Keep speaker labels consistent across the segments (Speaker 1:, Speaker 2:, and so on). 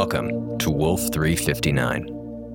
Speaker 1: Welcome to Wolf 359.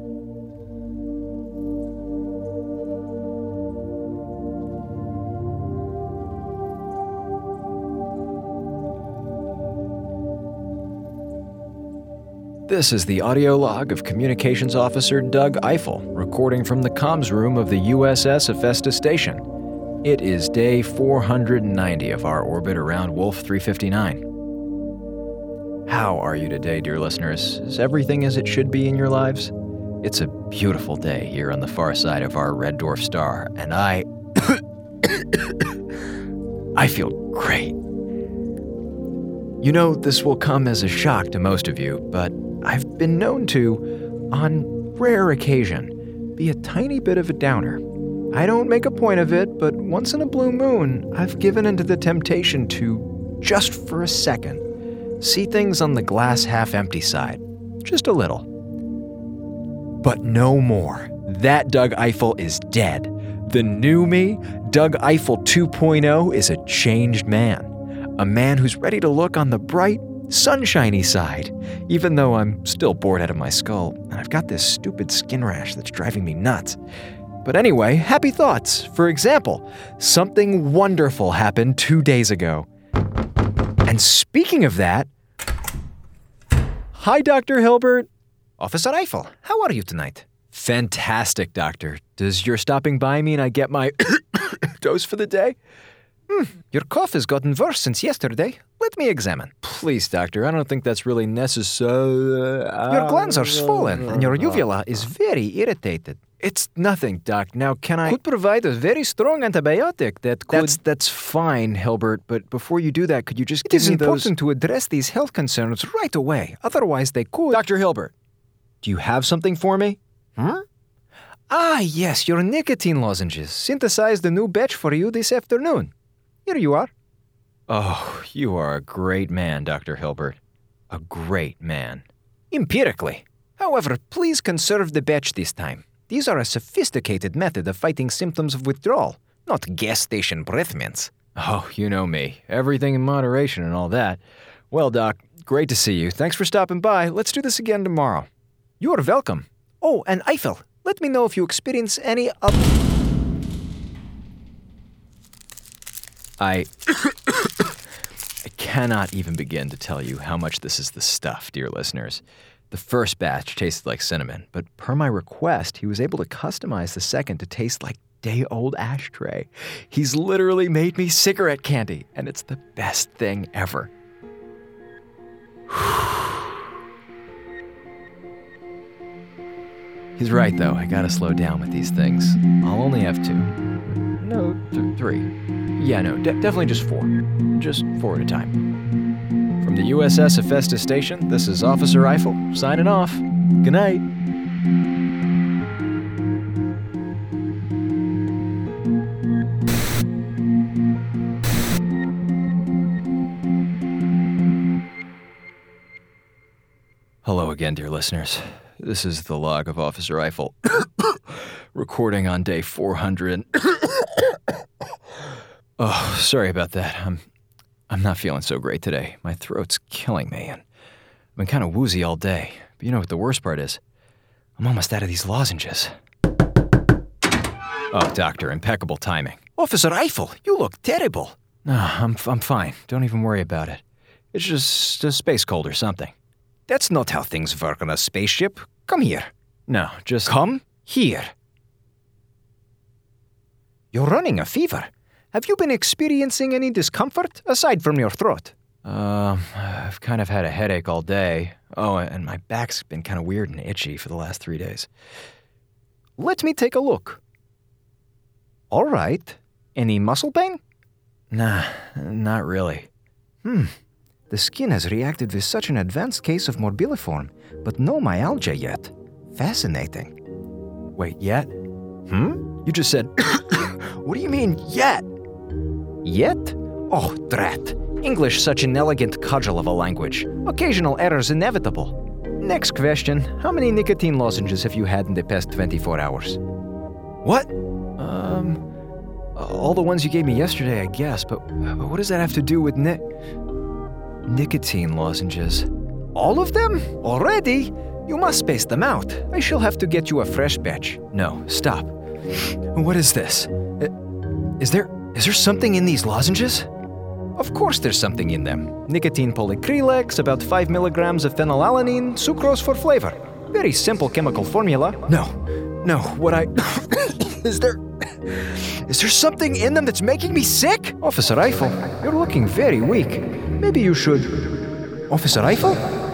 Speaker 1: This is the audio log of Communications Officer Doug Eiffel, recording from the comms room of the USS Hephaestus Station. It is day 490 of our orbit around Wolf 359. How are you today, dear listeners? Is everything as it should be in your lives? It's a beautiful day here on the far side of our red dwarf star, and I feel great. You know, this will come as a shock to most of you, but I've been known to, on rare occasion, be a tiny bit of a downer. I don't make a point of it, but once in a blue moon, I've given into the temptation to, just for a second, see things on the glass half-empty side. Just a little. But no more. That Doug Eiffel is dead. The new me, Doug Eiffel 2.0, is a changed man. A man who's ready to look on the bright, sunshiny side, even though I'm still bored out of my skull, and I've got this stupid skin rash that's driving me nuts. But anyway, happy thoughts. For example, something wonderful happened 2 days ago. And speaking of that, hi, Dr. Hilbert.
Speaker 2: Officer Eiffel, how are you tonight?
Speaker 1: Fantastic, Doctor. Does your stopping by mean I get my dose for the day?
Speaker 2: Your cough has gotten worse since yesterday. Let me examine.
Speaker 1: Please, Doctor, I don't think that's really necessary.
Speaker 2: Your glands are swollen, and your uvula is very irritated.
Speaker 1: It's nothing, Doc. Now, can I...
Speaker 2: Could provide a very strong antibiotic that could...
Speaker 1: That's fine, Hilbert, but before you do that, could you just
Speaker 2: It
Speaker 1: give
Speaker 2: is
Speaker 1: me those...
Speaker 2: important to address these health concerns right away. Otherwise, they could...
Speaker 1: Dr. Hilbert, do you have something for me?
Speaker 2: Ah, yes, your nicotine lozenges. Synthesized a new batch for you this afternoon. Here you are.
Speaker 1: Oh, you are a great man, Dr. Hilbert. A great man.
Speaker 2: Empirically. However, please conserve the batch this time. These are a sophisticated method of fighting symptoms of withdrawal, not gas station breath mints.
Speaker 1: Oh, you know me. Everything in moderation and all that. Well, Doc, great to see you. Thanks for stopping by. Let's do this again tomorrow.
Speaker 2: You are welcome. Oh, and Eiffel, let me know if you experience any of...
Speaker 1: I cannot even begin to tell you how much this is the stuff, dear listeners. The first batch tasted like cinnamon, but per my request, he was able to customize the second to taste like day-old ashtray. He's literally made me cigarette candy, and it's the best thing ever. He's right, though. I gotta slow down with these things. I'll only have two. No, three. Yeah, no, definitely just four. Just four at a time. From the USS Hephaestus Station, this is Officer Eiffel, signing off. Good night. Hello again, dear listeners. This is the log of Officer Eiffel, recording on day 400. Oh, sorry about that. I'm not feeling so great today. My throat's killing me, and I've been kind of woozy all day. But you know what the worst part is? I'm almost out of these lozenges. Oh, Doctor, impeccable timing.
Speaker 2: Officer Eiffel, you look terrible.
Speaker 1: No, I'm fine. Don't even worry about it. It's just a space cold or something.
Speaker 2: That's not how things work on a spaceship. Come here.
Speaker 1: No, just...
Speaker 2: Come here. You're running a fever. Have you been experiencing any discomfort aside from your throat?
Speaker 1: I've kind of had a headache all day. Oh, and my back's been kind of weird and itchy for the last 3 days.
Speaker 2: Let me take a look. All right. Any muscle pain?
Speaker 1: Nah, not really.
Speaker 2: The skin has reacted with such an advanced case of morbilliform, but no myalgia yet. Fascinating.
Speaker 1: Wait, yet? You just said... What do you mean, yet?
Speaker 2: Yet? Oh, drat. English such an elegant cudgel of a language. Occasional errors inevitable. Next question. How many nicotine lozenges have you had in the past 24 hours?
Speaker 1: What? All the ones you gave me yesterday, I guess, but what does that have to do with nicotine lozenges?
Speaker 2: All of them? Already? You must space them out. I shall have to get you a fresh batch.
Speaker 1: No, stop. What is this? Is there something in these lozenges?
Speaker 2: Of course there's something in them. Nicotine polyacrylates, about 5 milligrams of phenylalanine, sucrose for flavor. Very simple chemical formula.
Speaker 1: No, what I... Is there something in them that's making me sick?
Speaker 2: Officer Eiffel, you're looking very weak. Maybe you should... Officer Eiffel?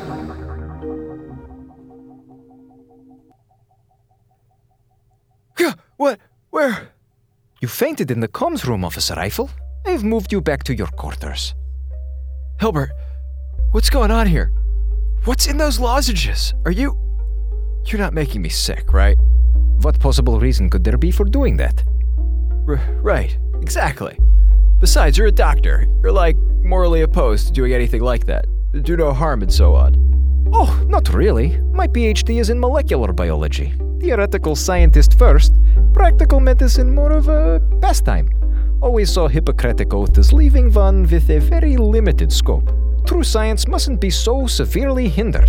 Speaker 1: What? Where?
Speaker 2: You fainted in the comms room, Officer Eiffel. I've moved you back to your quarters.
Speaker 1: Hilbert, what's going on here? What's in those lozenges? You're not making me sick, right?
Speaker 2: What possible reason could there be for doing that?
Speaker 1: Right, exactly. Besides, you're a doctor. You're morally opposed to doing anything like that. Do no harm and so on.
Speaker 2: Oh, not really. My PhD is in molecular biology. Theoretical scientist first, practical medicine more of a pastime. Always saw Hippocratic oath as leaving one with a very limited scope. True science mustn't be so severely hindered.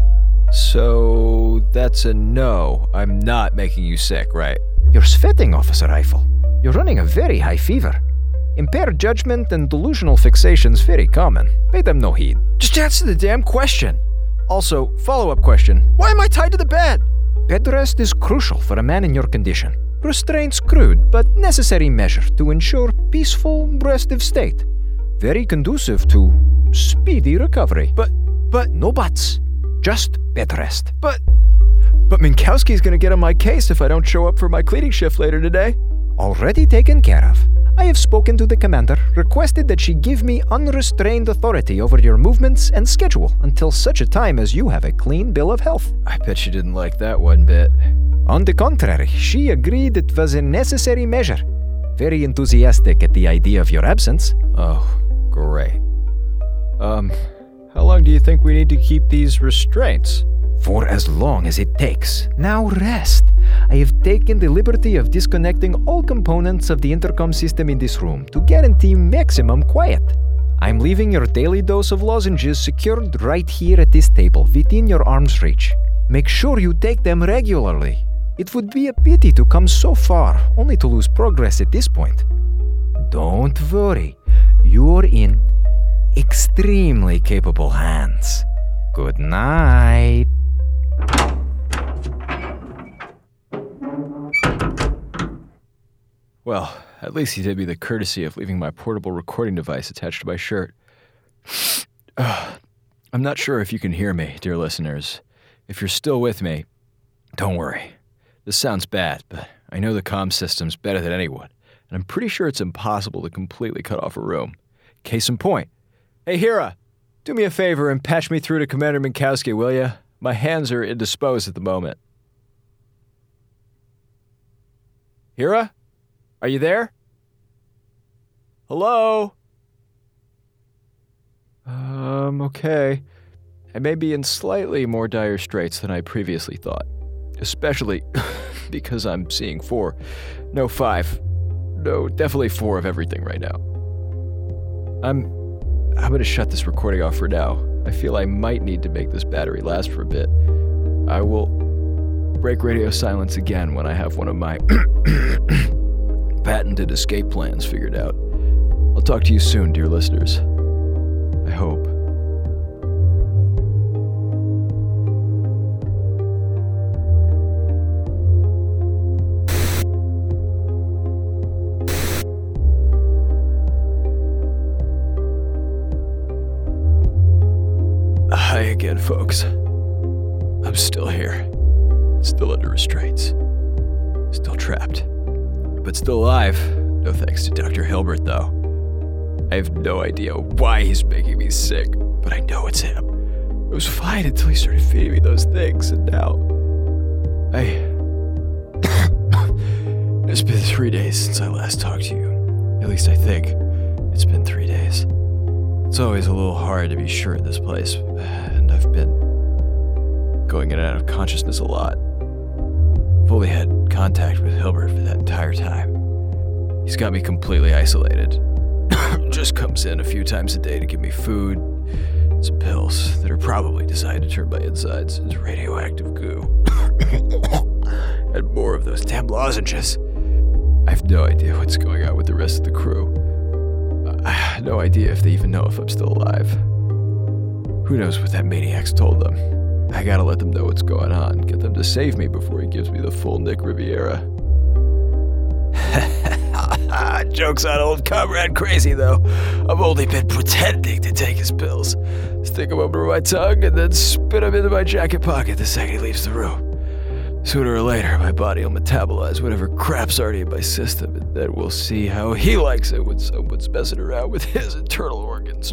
Speaker 1: So, that's a no. I'm not making you sick, right?
Speaker 2: You're sweating, Officer Eiffel. You're running a very high fever. Impaired judgment and delusional fixation's very common. Pay them no heed.
Speaker 1: Just answer the damn question. Also, follow-up question. Why am I tied to the bed?
Speaker 2: Bed rest is crucial for a man in your condition. Restraint's crude, but necessary measure to ensure peaceful, restive state. Very conducive to speedy recovery.
Speaker 1: But...
Speaker 2: No buts. Just bed rest.
Speaker 1: But Minkowski's gonna get on my case if I don't show up for my cleaning shift later today.
Speaker 2: Already taken care of. I have spoken to the commander, requested that she give me unrestrained authority over your movements and schedule until such a time as you have a clean bill of health.
Speaker 1: I bet she didn't like that one bit.
Speaker 2: On the contrary, she agreed it was a necessary measure. Very enthusiastic at the idea of your absence.
Speaker 1: Oh, great. How long do you think we need to keep these restraints?
Speaker 2: For as long as it takes. Now rest. I have taken the liberty of disconnecting all components of the intercom system in this room to guarantee maximum quiet. I'm leaving your daily dose of lozenges secured right here at this table, within your arm's reach. Make sure you take them regularly. It would be a pity to come so far, only to lose progress at this point. Don't worry. You're in extremely capable hands. Good night.
Speaker 1: Well, at least he did me the courtesy of leaving my portable recording device attached to my shirt. I'm not sure if you can hear me, dear listeners. If you're still with me, don't worry. This sounds bad, but I know the comm system's better than anyone, and I'm pretty sure it's impossible to completely cut off a room. Case in point. Hey, Hira, do me a favor and patch me through to Commander Minkowski, will ya? My hands are indisposed at the moment. Hira? Are you there? Hello? Okay. I may be in slightly more dire straits than I previously thought. Especially because I'm seeing 4. No, 5. No, definitely 4 of everything right now. I'm gonna shut this recording off for now. I feel I might need to make this battery last for a bit. I will break radio silence again when I have one of my patented escape plans figured out. I'll talk to you soon, dear listeners. I hope. Hi again, folks. I'm still here. Still under restraints. Still trapped. But still alive. No thanks to Dr. Hilbert, though. I have no idea why he's making me sick, but I know it's him. I was fine until he started feeding me those things, and now... It's been 3 days since I last talked to you. At least I think. It's been 3 days. It's always a little hard to be sure in this place, and I've been going in and out of consciousness a lot. I've only had contact with Hilbert for that entire time. He's got me completely isolated. Just comes in a few times a day to give me food, Some pills that are probably designed to turn my insides into radioactive goo. And more of those damn lozenges. I have no idea what's going on with the rest of the crew. I have no idea if they even know if I'm still alive. Who knows what that maniac's told them? I gotta let them know what's going on, get them to save me before he gives me the full Nick Riviera. Joke's on old Comrade Crazy, though. I've only been pretending to take his pills. Stick them under my tongue and then spit them into my jacket pocket the second he leaves the room. Sooner or later, my body will metabolize whatever crap's already in my system, and then we'll see how he likes it when someone's messing around with his internal organs.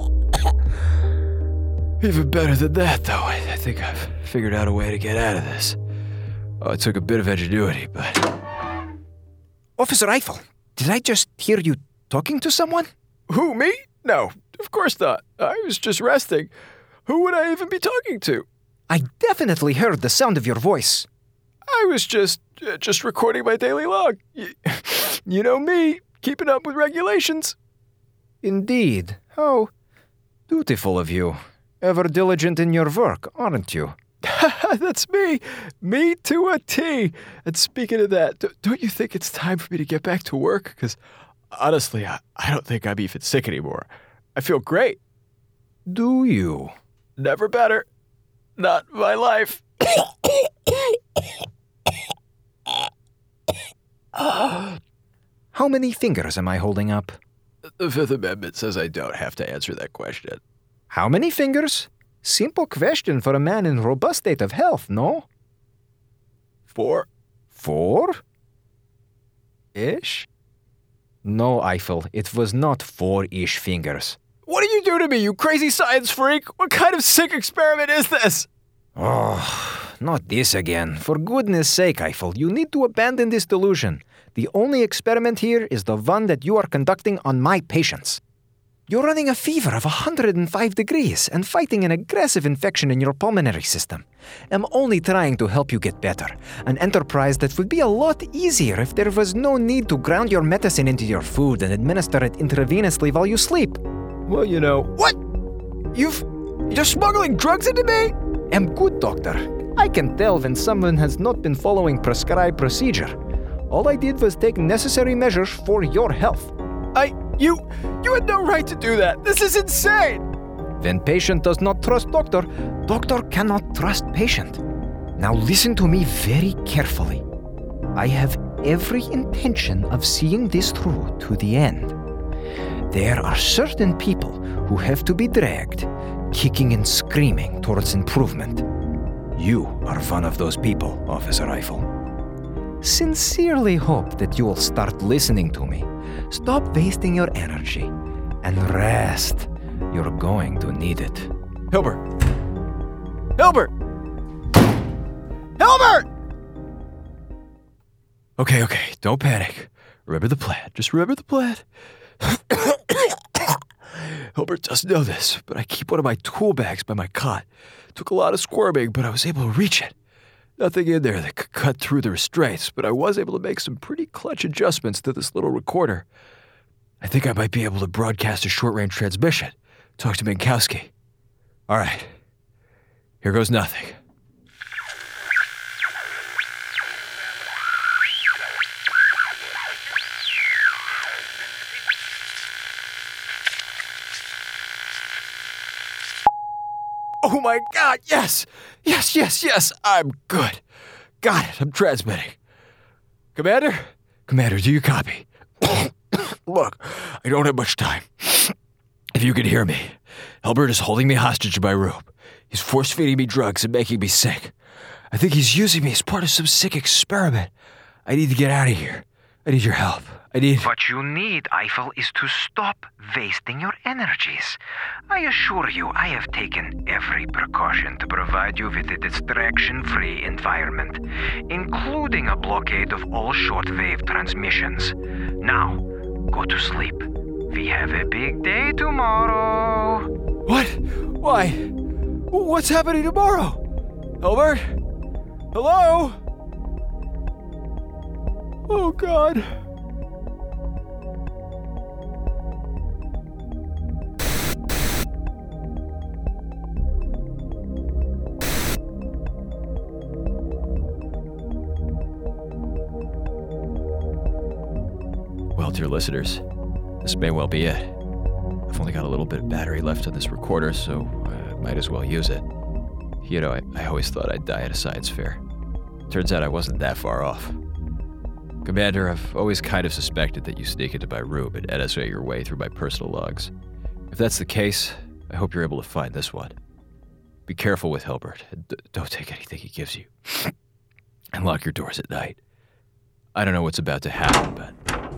Speaker 1: Even better than that, though, I think I've figured out a way to get out of this. Oh, it took a bit of ingenuity, but...
Speaker 2: Officer Eiffel, did I just hear you talking to someone?
Speaker 1: Who, me? No, of course not. I was just resting. Who would I even be talking to?
Speaker 2: I definitely heard the sound of your voice.
Speaker 1: I was just recording my daily log. You know me, keeping up with regulations.
Speaker 2: Indeed. How dutiful of you. Ever diligent in your work, aren't you?
Speaker 1: That's me. Me to a T. And speaking of that, don't you think it's time for me to get back to work? Because honestly, I don't think I'm even sick anymore. I feel great.
Speaker 2: Do you?
Speaker 1: Never better. Not my life.
Speaker 2: How many fingers am I holding up?
Speaker 1: The Fifth Amendment says I don't have to answer that question.
Speaker 2: How many fingers? Simple question for a man in robust state of health, no?
Speaker 1: 4.
Speaker 2: 4? Ish? No, Eiffel, it was not 4-ish fingers.
Speaker 1: What did you do to me, you crazy science freak? What kind of sick experiment is this?
Speaker 2: Oh, not this again. For goodness sake, Eiffel, you need to abandon this delusion. The only experiment here is the one that you are conducting on my patients. You're running a fever of 105 degrees and fighting an aggressive infection in your pulmonary system. I'm only trying to help you get better, an enterprise that would be a lot easier if there was no need to ground your medicine into your food and administer it intravenously while you sleep.
Speaker 1: Well, you know... What? You're smuggling drugs into me?
Speaker 2: I'm good, doctor. I can tell when someone has not been following prescribed procedure. All I did was take necessary measures for your health.
Speaker 1: You had no right to do that. This is insane.
Speaker 2: When patient does not trust doctor, doctor cannot trust patient. Now listen to me very carefully. I have every intention of seeing this through to the end. There are certain people who have to be dragged, kicking and screaming towards improvement. You are one of those people, Officer Eiffel. Sincerely hope that you will start listening to me. Stop wasting your energy and rest. You're going to need it.
Speaker 1: Hilbert! Hilbert! Hilbert! Okay, don't panic. Remember the plan. Just remember the plan. Hilbert doesn't know this, but I keep one of my tool bags by my cot. Took a lot of squirming, but I was able to reach it. Nothing in there that could cut through the restraints, but I was able to make some pretty clutch adjustments to this little recorder. I think I might be able to broadcast a short-range transmission. Talk to Minkowski. All right. Here goes nothing. Oh my God, yes! Yes, I'm good. Got it, I'm transmitting. Commander, do you copy? Look, I don't have much time. If you can hear me, Hilbert is holding me hostage in my room. He's force-feeding me drugs and making me sick. I think he's using me as part of some sick experiment. I need to get out of here. I need your help.
Speaker 2: What you need, Eiffel, is to stop wasting your energies. I assure you, I have taken every precaution to provide you with a distraction-free environment, including a blockade of all shortwave transmissions. Now, go to sleep. We have a big day tomorrow.
Speaker 1: What? Why? What's happening tomorrow? Hilbert? Hello? Oh, God. Well, dear listeners, this may well be it. I've only got a little bit of battery left on this recorder, so I might as well use it. You know, I always thought I'd die at a science fair. Turns out I wasn't that far off. Commander, I've always kind of suspected that you sneak into my room and NSA your way through my personal logs. If that's the case, I hope you're able to find this one. Be careful with Hilbert, and don't take anything he gives you. And lock your doors at night. I don't know what's about to happen, but...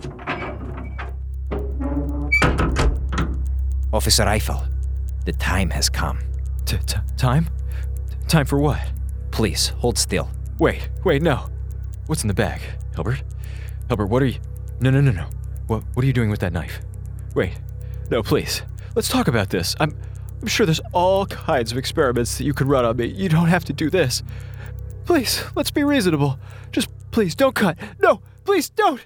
Speaker 2: Officer Eiffel, the time has come.
Speaker 1: Time? Time for what?
Speaker 2: Please, hold still.
Speaker 1: Wait, no. What's in the bag? Hilbert, what are you... No. What are you doing with that knife? Wait. No, please. Let's talk about this. I'm sure there's all kinds of experiments that you could run on me. You don't have to do this. Please, let's be reasonable. Just please don't cut. No, please don't.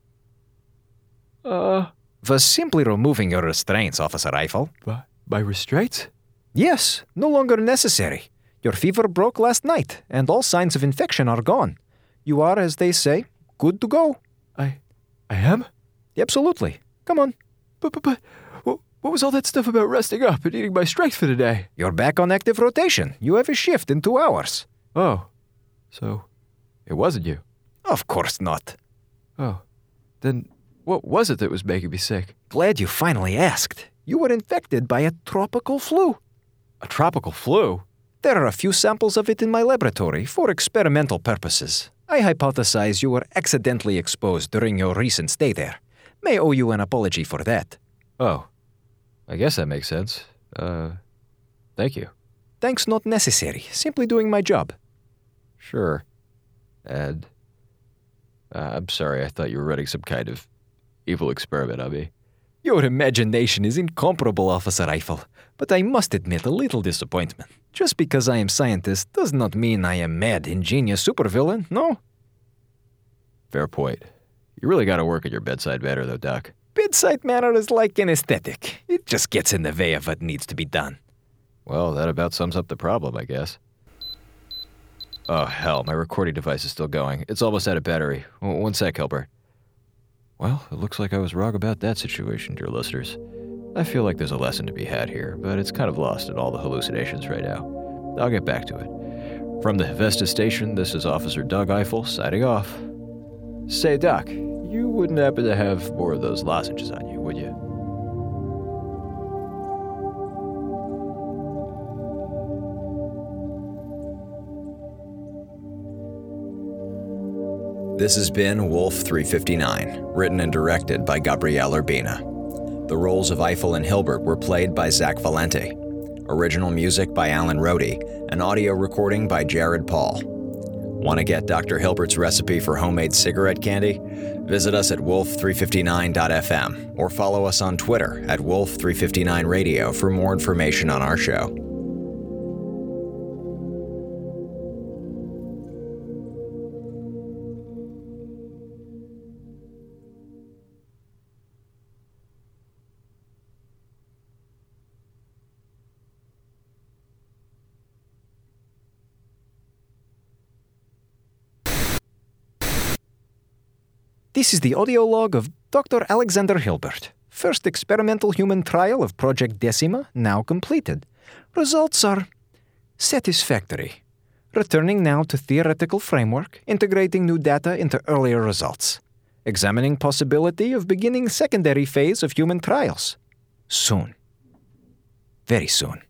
Speaker 2: Was simply removing your restraints, Officer Eiffel.
Speaker 1: My restraints?
Speaker 2: Yes, no longer necessary. Your fever broke last night, and all signs of infection are gone. You are, as they say, good to go.
Speaker 1: I am?
Speaker 2: Absolutely. Come on.
Speaker 1: But, what was all that stuff about resting up and eating my strength for the day?
Speaker 2: You're back on active rotation. You have a shift in 2 hours.
Speaker 1: Oh, so it wasn't you?
Speaker 2: Of course not.
Speaker 1: Oh, then what was it that was making me sick?
Speaker 2: Glad you finally asked. You were infected by a tropical flu.
Speaker 1: A tropical flu?
Speaker 2: There are a few samples of it in my laboratory for experimental purposes. I hypothesize you were accidentally exposed during your recent stay there. May owe you an apology for that.
Speaker 1: Oh, I guess that makes sense. Thank you.
Speaker 2: Thanks not necessary. Simply doing my job.
Speaker 1: Sure. And I'm sorry, I thought you were running some kind of evil experiment on me.
Speaker 2: Your imagination is incomparable, Officer Eiffel, but I must admit a little disappointment. Just because I am scientist does not mean I am mad, ingenious supervillain, no?
Speaker 1: Fair point. You really gotta work at your bedside manner, though, Doc.
Speaker 2: Bedside manner is like an aesthetic. It just gets in the way of what needs to be done.
Speaker 1: Well, that about sums up the problem, I guess. Oh, hell, my recording device is still going. It's almost out of battery. One sec, Hilbert. Well, it looks like I was wrong about that situation, dear listeners. I feel like there's a lesson to be had here, but it's kind of lost in all the hallucinations right now. I'll get back to it. From the Hevesta station, this is Officer Doug Eiffel, signing off. Say, Doc, you wouldn't happen to have more of those lozenges on you, would you?
Speaker 3: This has been Wolf 359, written and directed by Gabriele Urbina. The roles of Eiffel and Hilbert were played by Zach Valente. Original music by Alan Rohde, and audio recording by Jared Paul. Want to get Dr. Hilbert's recipe for homemade cigarette candy? Visit us at wolf359.fm or follow us on Twitter at wolf359radio for more information on our show.
Speaker 2: This is the audio log of Dr. Alexander Hilbert. First experimental human trial of Project Decima now completed. Results are satisfactory. Returning now to theoretical framework, integrating new data into earlier results. Examining possibility of beginning secondary phase of human trials. Soon. Very soon.